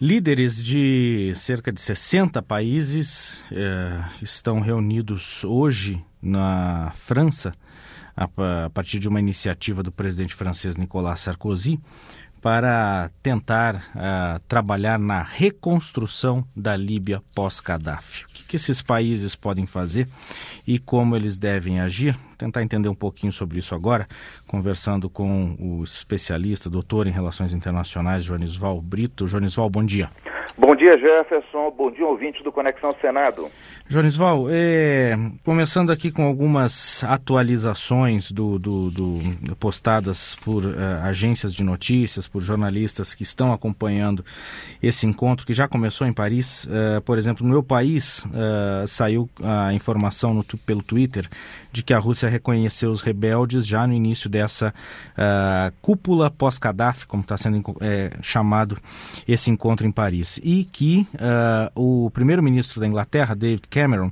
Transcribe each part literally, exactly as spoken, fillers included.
Líderes de cerca de sessenta países eh, estão reunidos hoje na França, a, a partir de uma iniciativa do presidente francês Nicolas Sarkozy, para tentar uh, trabalhar na reconstrução da Líbia pós-Gaddafi. O que, que esses países podem fazer e como eles devem agir? Tentar entender um pouquinho sobre isso agora, conversando com o especialista, doutor em Relações Internacionais, Joanisval Brito. Joanisval, bom dia. Bom dia, Jefferson. Bom dia, ouvintes do Conexão Senado. Joanisval, é, começando aqui com algumas atualizações do, do, do, postadas por uh, agências de notícias, por jornalistas que estão acompanhando esse encontro que já começou em Paris. Uh, por exemplo, no meu país uh, saiu a informação no, pelo Twitter de que a Rússia reconheceu os rebeldes já no início dessa uh, cúpula pós-Gaddafi, como está sendo é, chamado esse encontro em Paris, e que uh, o primeiro-ministro da Inglaterra, David Cameron, uh,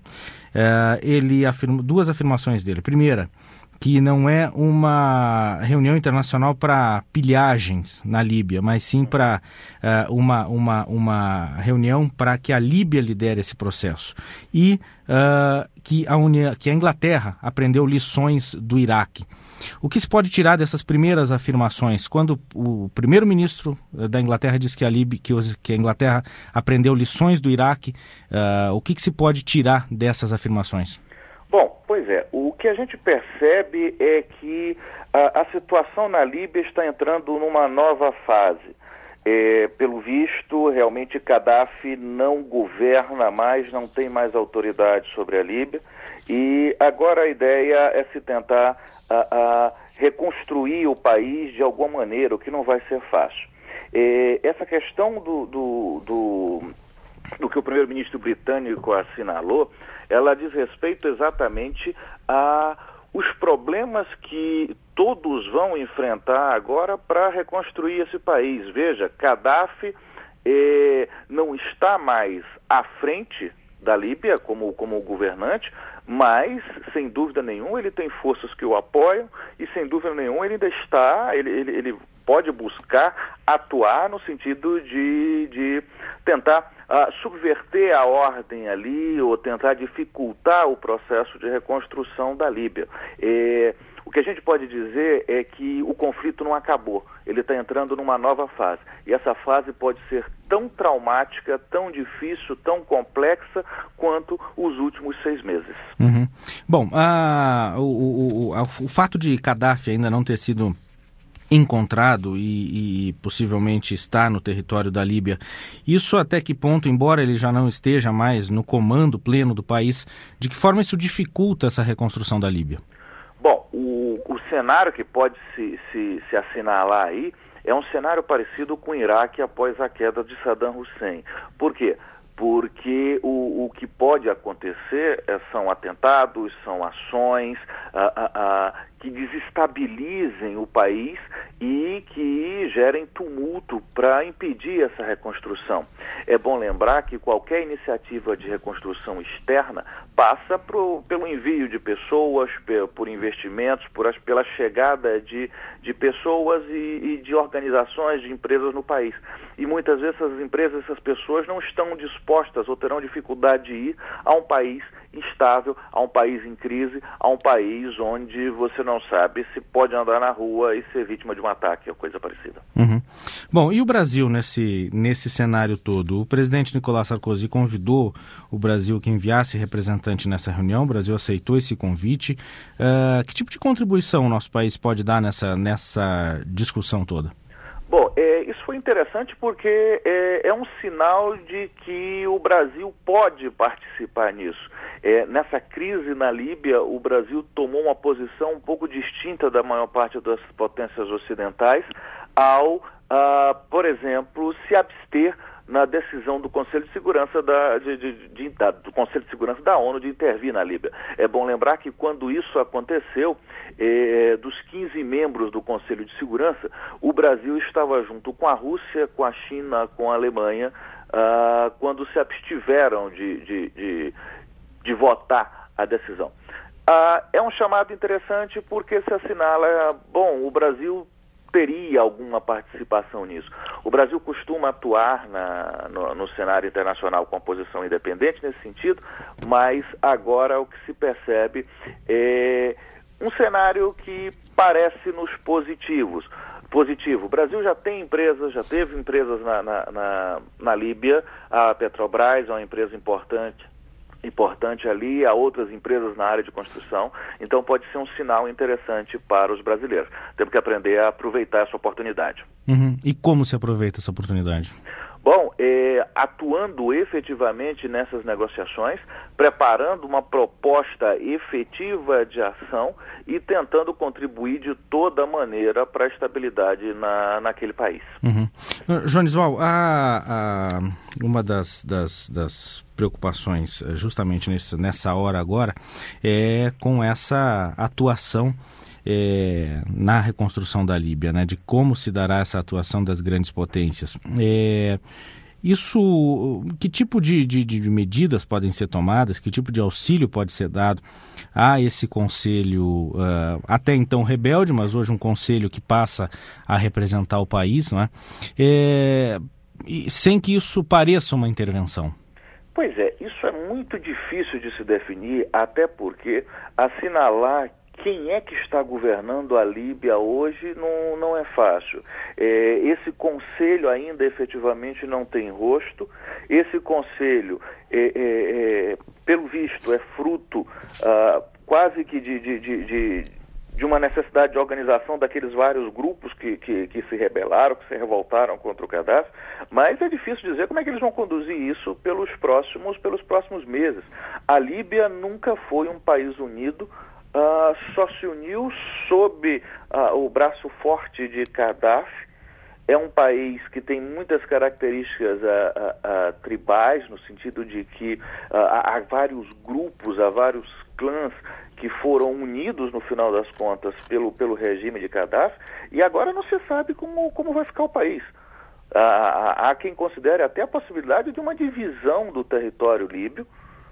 ele afirma duas afirmações dele. Primeira, que não é uma reunião internacional para pilhagens na Líbia, mas sim para uh, uma, uma, uma reunião para que a Líbia lidere esse processo. E uh, que, a Uni- que a Inglaterra aprendeu lições do Iraque. O que se pode tirar dessas primeiras afirmações? Quando o primeiro-ministro da Inglaterra diz que a, Líbia, que, os, que a Inglaterra aprendeu lições do Iraque, uh, o que, que se pode tirar dessas afirmações? Bom, pois é, o que a gente percebe é que a, a situação na Líbia está entrando numa nova fase. É, pelo visto, realmente Gaddafi não governa mais, não tem mais autoridade sobre a Líbia, e agora a ideia é se tentar a, a reconstruir o país de alguma maneira, o que não vai ser fácil. É, essa questão do, do, do, do que o primeiro-ministro britânico assinalou, ela diz respeito exatamente a os problemas que todos vão enfrentar agora para reconstruir esse país. Veja, Gaddafi eh, não está mais à frente da Líbia como, como governante, mas, sem dúvida nenhuma, ele tem forças que o apoiam e, sem dúvida nenhuma, ele ainda está, ele, ele, ele pode buscar atuar no sentido de, de tentar uh, subverter a ordem ali ou tentar dificultar o processo de reconstrução da Líbia. É, o que a gente pode dizer é que o conflito não acabou, ele está entrando numa nova fase. E essa fase pode ser tão traumática, tão difícil, tão complexa quanto os últimos seis meses. Uhum. Bom, a, o, o, o, o fato de Gaddafi ainda não ter sido encontrado e, e possivelmente está no território da Líbia, isso até que ponto, embora ele já não esteja mais no comando pleno do país, de que forma isso dificulta essa reconstrução da Líbia? Bom, o, o cenário que pode se, se, se assinalar aí é um cenário parecido com o Iraque após a queda de Saddam Hussein. Por quê? Porque o, o que pode acontecer é, são atentados, são ações ah, ah, ah, que desestabilizem o país e que gerem tumulto para impedir essa reconstrução. É bom lembrar que qualquer iniciativa de reconstrução externa passa pro, pelo envio de pessoas, por investimentos, por as, pela chegada de, de pessoas e, e de organizações, de empresas no país. E muitas vezes essas empresas, essas pessoas não estão dispostas ou terão dificuldade de ir a um país instável, a um país em crise, a um país onde você não sabe se pode andar na rua e ser vítima de um ataque ou coisa parecida. Uhum. Bom, e o Brasil nesse, nesse cenário todo? O presidente Nicolas Sarkozy convidou o Brasil que enviasse representante nessa reunião, o Brasil aceitou esse convite. Uh, que tipo de contribuição o nosso país pode dar nessa, nessa discussão toda? Bom, é, isso foi interessante porque é, é um sinal de que o Brasil pode participar nisso. É, nessa crise na Líbia, o Brasil tomou uma posição um pouco distinta da maior parte das potências ocidentais ao, uh, por exemplo, se abster na decisão do Conselho de Segurança da, de, de, de, da, do Conselho de Segurança da ONU de intervir na Líbia. É bom lembrar que quando isso aconteceu, eh, dos quinze membros do Conselho de Segurança, o Brasil estava junto com a Rússia, com a China, com a Alemanha, ah, quando se abstiveram de, de, de, de votar a decisão. Ah, é um chamado interessante porque se assinala, bom, o Brasil teria alguma participação nisso. O Brasil costuma atuar na, no, no cenário internacional com a posição independente nesse sentido, mas agora o que se percebe é um cenário que parece-nos positivos. Positivo. O Brasil já tem empresas, já teve empresas na, na, na, na Líbia, a Petrobras é uma empresa importante, importante ali, há outras empresas na área de construção, então pode ser um sinal interessante para os brasileiros. Temos que aprender a aproveitar essa oportunidade. Uhum. E como se aproveita essa oportunidade? Bom, é, atuando efetivamente nessas negociações, preparando uma proposta efetiva de ação e tentando contribuir de toda maneira para a estabilidade na, naquele país. Uhum. Joanisval, a, a, uma das, das, das preocupações justamente nesse, nessa hora agora é com essa atuação É, na reconstrução da Líbia, né, de como se dará essa atuação das grandes potências. É, isso, que tipo de, de, de medidas podem ser tomadas, que tipo de auxílio pode ser dado a esse conselho, uh, até então rebelde, mas hoje um conselho que passa a representar o país, né, é, e sem que isso pareça uma intervenção? Pois é, isso é muito difícil de se definir, até porque assinalar quem é que está governando a Líbia hoje não, não é fácil. É, esse conselho ainda efetivamente não tem rosto. Esse conselho, é, é, é, pelo visto, é fruto ah, quase que de, de, de, de, de uma necessidade de organização daqueles vários grupos que, que, que se rebelaram, que se revoltaram contra o Gaddafi, mas é difícil dizer como é que eles vão conduzir isso pelos próximos, pelos próximos meses. A Líbia nunca foi um país unido. Uh, só se uniu sob uh, o braço forte de Gaddafi. É um país que tem muitas características uh, uh, uh, tribais, no sentido de que uh, há vários grupos, há vários clãs que foram unidos, no final das contas, pelo, pelo regime de Gaddafi, e agora não se sabe como, como vai ficar o país. Uh, há, há quem considere até a possibilidade de uma divisão do território líbio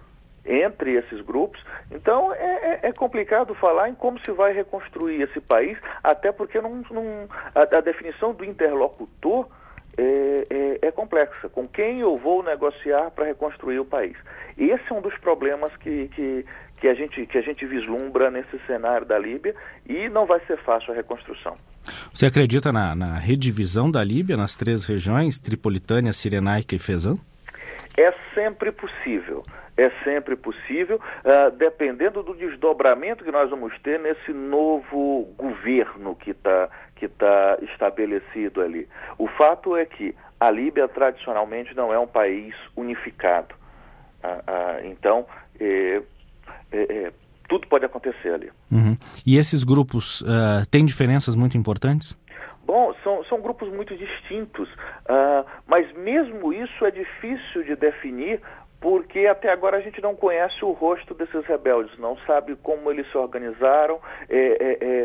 entre esses grupos. Então é, é, é complicado falar em como se vai reconstruir esse país, até porque não, não, a, a definição do interlocutor é, é, é complexa. Com quem eu vou negociar para reconstruir o país? Esse é um dos problemas que, que, que, a gente, que a gente vislumbra nesse cenário da Líbia, e não vai ser fácil a reconstrução. Você acredita na, na redivisão da Líbia nas três regiões, Tripolitânia, Cirenaica e Fezzan? É sempre possível. É sempre possível, uh, dependendo do desdobramento que nós vamos ter nesse novo governo que está que tá estabelecido ali. O fato é que a Líbia tradicionalmente não é um país unificado. Uh, uh, então, é, é, é, tudo pode acontecer ali. Uhum. E esses grupos uh, têm diferenças muito importantes? Bom, são, são grupos muito distintos, uh, mas mesmo isso é difícil de definir, porque até agora a gente não conhece o rosto desses rebeldes, não sabe como eles se organizaram. É, é, é,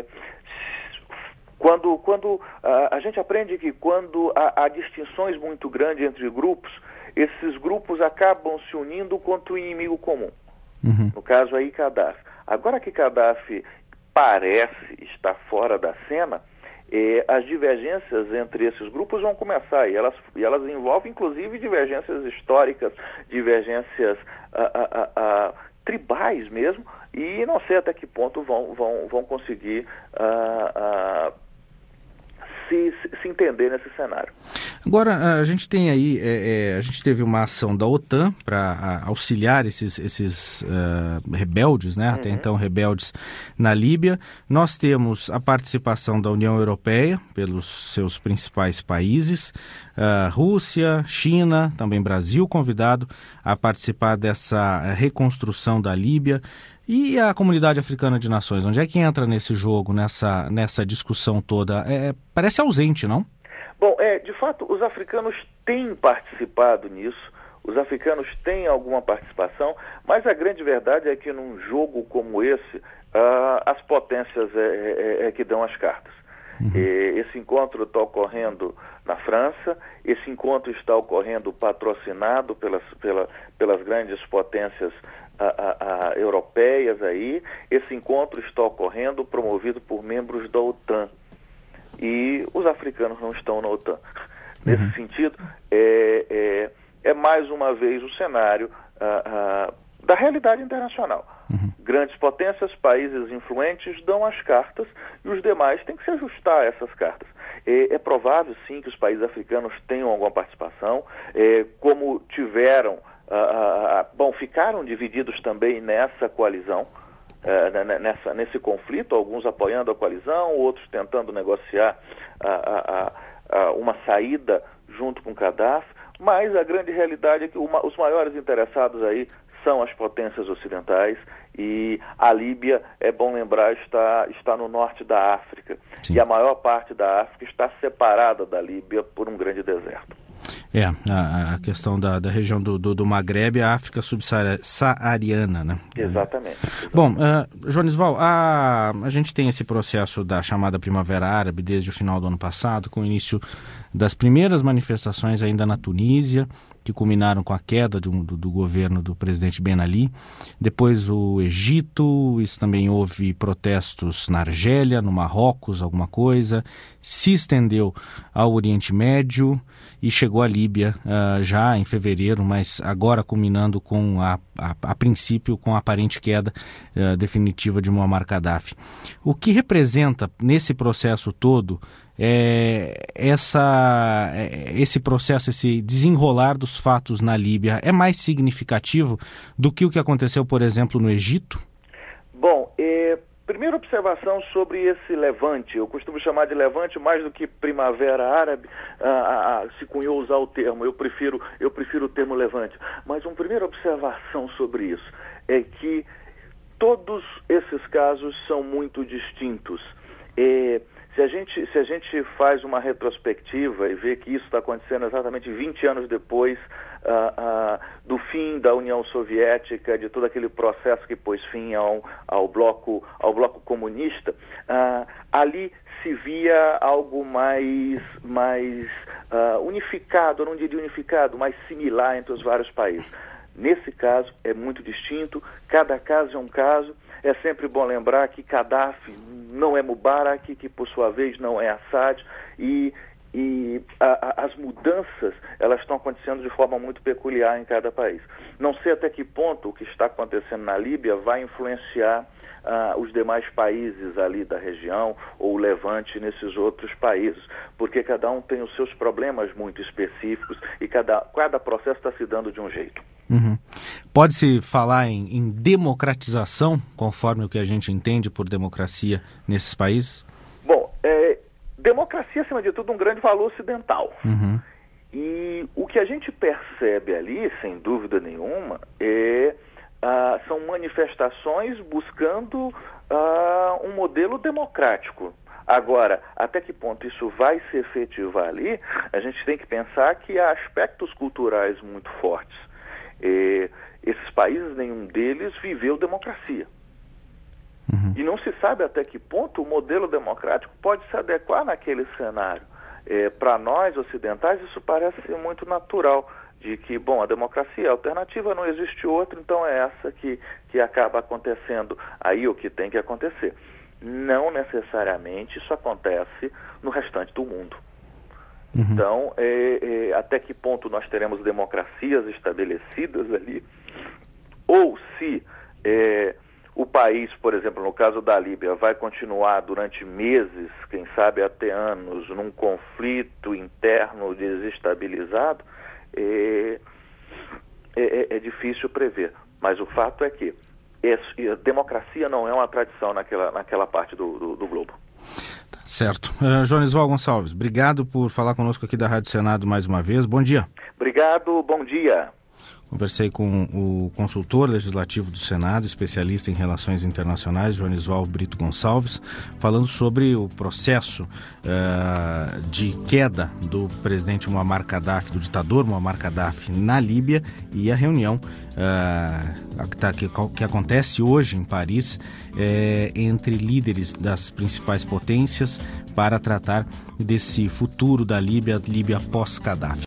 quando quando a, a gente aprende que quando há, há distinções muito grandes entre grupos, esses grupos acabam se unindo contra o inimigo comum. Uhum. No caso aí, Gaddafi. Agora que Gaddafi parece estar fora da cena, Eh, as divergências entre esses grupos vão começar, e elas, e elas envolvem inclusive divergências históricas, divergências ah, ah, ah, tribais mesmo, e não sei até que ponto vão, vão, vão conseguir ah, ah, se, se entender nesse cenário. Agora, a gente tem aí, é, é, a gente teve uma ação da OTAN para auxiliar esses, esses uh, rebeldes, né? Uhum. Até então rebeldes na Líbia. Nós temos a participação da União Europeia pelos seus principais países, uh, Rússia, China, também Brasil convidado a participar dessa reconstrução da Líbia. E a Comunidade Africana de Nações, onde é que entra nesse jogo, nessa, nessa discussão toda? É, parece ausente, não? Bom, é, de fato, os africanos têm participado nisso, os africanos têm alguma participação, mas a grande verdade é que num jogo como esse, uh, as potências é, é, é que dão as cartas. Uhum. E, esse encontro está ocorrendo na França, esse encontro está ocorrendo patrocinado pelas, pela, pelas grandes potências A, a, a, europeias aí. Esse encontro está ocorrendo promovido por membros da OTAN. e os africanos não estão na OTAN. Nesse uhum. sentido, é, é, é mais uma vez o cenário ah, ah, da realidade internacional. Uhum. Grandes potências, países influentes dão as cartas e os demais têm que se ajustar a essas cartas. É, é provável, sim, que os países africanos tenham alguma participação, é, como tiveram, ah, ah, bom, ficaram divididos também nessa coalizão, ah, nessa, nesse conflito, alguns apoiando a coalizão, outros tentando negociar ah, ah, ah, uma saída junto com Gaddafi, mas a grande realidade é que uma, os maiores interessados aí são as potências ocidentais, e a Líbia, é bom lembrar, está, está no norte da África. Sim. E a maior parte da África está separada da Líbia por um grande deserto. É, a, a questão da, da região do, do, do Maghreb, a África subsaariana, né? Exatamente. exatamente. Bom, uh, Jonisval, a, a gente tem esse processo da chamada Primavera Árabe desde o final do ano passado, com o início das primeiras manifestações ainda na Tunísia, que culminaram com a queda de um, do, do governo do presidente Ben Ali. Depois o Egito, isso também houve protestos na Argélia, no Marrocos, alguma coisa. Se estendeu ao Oriente Médio e chegou à Líbia uh, já em fevereiro, mas agora culminando com, a, a, a princípio, com a aparente queda uh, definitiva de Muammar Gaddafi. O que representa nesse processo todo É, essa, esse processo, esse desenrolar dos fatos na Líbia é mais significativo do que o que aconteceu, por exemplo, no Egito? Bom, é, primeira observação sobre esse levante. Eu costumo chamar de levante mais do que primavera árabe, ah, ah, se cunhou usar o termo, eu prefiro, eu prefiro o termo levante. Mas uma primeira observação sobre isso é que todos esses casos são muito distintos. É, Se a, gente, se a gente faz uma retrospectiva e vê que isso está acontecendo exatamente vinte anos depois uh, uh, do fim da União Soviética, de todo aquele processo que pôs fim ao, ao, bloco, ao bloco comunista, uh, ali se via algo mais, mais uh, unificado, eu não diria unificado, mais similar entre os vários países. Nesse caso é muito distinto, cada caso é um caso. É sempre bom lembrar que Gaddafi não é Mubarak, que por sua vez não é Assad, e, e a, a, as mudanças elas estão acontecendo de forma muito peculiar em cada país. Não sei até que ponto o que está acontecendo na Líbia vai influenciar uh, os demais países ali da região, ou o Levante nesses outros países, porque cada um tem os seus problemas muito específicos e cada, cada processo está se dando de um jeito. Uhum. Pode-se falar em, em democratização, conforme o que a gente entende por democracia nesses países? Bom, é, democracia, acima de tudo, é um grande valor ocidental. Uhum. E o que a gente percebe ali, sem dúvida nenhuma, é, ah, são manifestações buscando ah, um modelo democrático. Agora, até que ponto isso vai se efetivar ali, a gente tem que pensar que há aspectos culturais muito fortes. É, esses países, nenhum deles viveu democracia. Uhum. E não se sabe até que ponto o modelo democrático pode se adequar naquele cenário. É, para nós ocidentais isso parece ser muito natural, de que, bom, a democracia é alternativa, não existe outra, então é essa que, que acaba acontecendo aí o que tem que acontecer. Não necessariamente isso acontece no restante do mundo. Uhum. Então, é, é, até que ponto nós teremos democracias estabelecidas ali, ou se é, o país, por exemplo, no caso da Líbia, vai continuar durante meses, quem sabe até anos, num conflito interno desestabilizado, é, é, é difícil prever. Mas o fato é que esse, a democracia não é uma tradição naquela, naquela parte do, do, do globo. Certo. Uh, Jonisval Gonçalves, obrigado por falar conosco aqui da Rádio Senado mais uma vez. Bom dia. Obrigado, bom dia. Conversei com o consultor legislativo do Senado, especialista em relações internacionais, Jonisval Brito Gonçalves, falando sobre o processo uh, de queda do presidente Muammar Gaddafi, do ditador Muammar Gaddafi na Líbia, e a reunião uh, que, que acontece hoje em Paris eh, entre líderes das principais potências para tratar desse futuro da Líbia, Líbia pós-Gaddafi.